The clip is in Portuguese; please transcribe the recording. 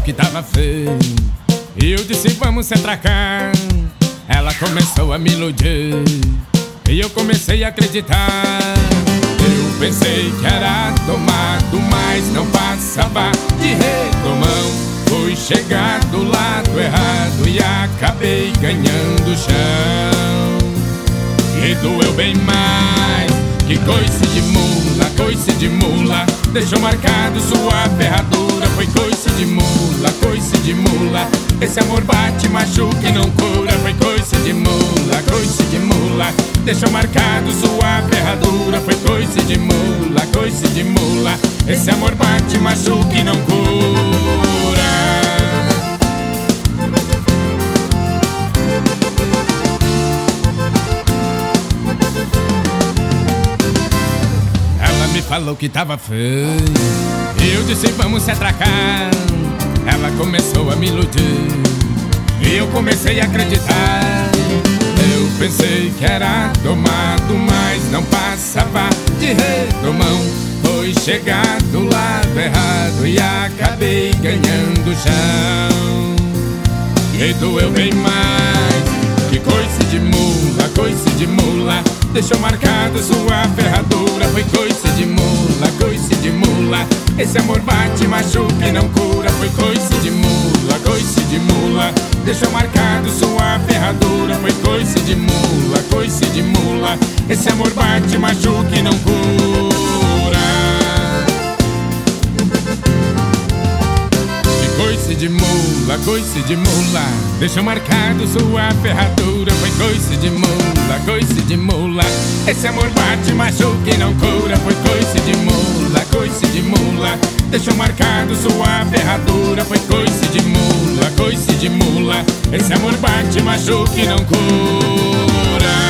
que tava feio e eu disse vamos se atracar. Ela começou a me iludir e eu comecei a acreditar. Eu pensei que era domado, mas não passava de reclamão. Fui chegar do lado errado e acabei ganhando chão. E doeu bem mais, que coice de mula, coice de mula. Deixou marcado sua ferradura. Foi coice de mula, coice de mula. Esse amor bate, machuca e não cura. Foi coice de mula, coice de mula. Deixou marcado sua ferradura. Foi coice de mula, coice de mula. Esse amor bate, machuca e não cura. Ela me falou que tava feio e eu disse vamos se atracar. Ela começou a me iludir e eu comecei a acreditar. Eu pensei que era domado, mas não passava de redomão. Foi chegar do lado errado e acabei ganhando chão. E doeu bem mais, que coice de mula, coice de mula. Deixou marcado sua ferradura. Foi coice de mula, coice de mula. Esse amor bate, machuca e não cura. Foi coice de mula, coice de mula. Deixou marcado sua ferradura. Foi coice de mula, coice de mula. Esse amor bate, machuca e não cura. Coice de mula, coice de mula. Deixou marcado sua ferradura. Foi coice de mula, coice de mula. Esse amor bate, machuca e não cura. Foi coice de mula, coice de mula. Deixou marcado sua ferradura. Foi coice de mula, coice de mula. Esse amor bate, machuca e não cura.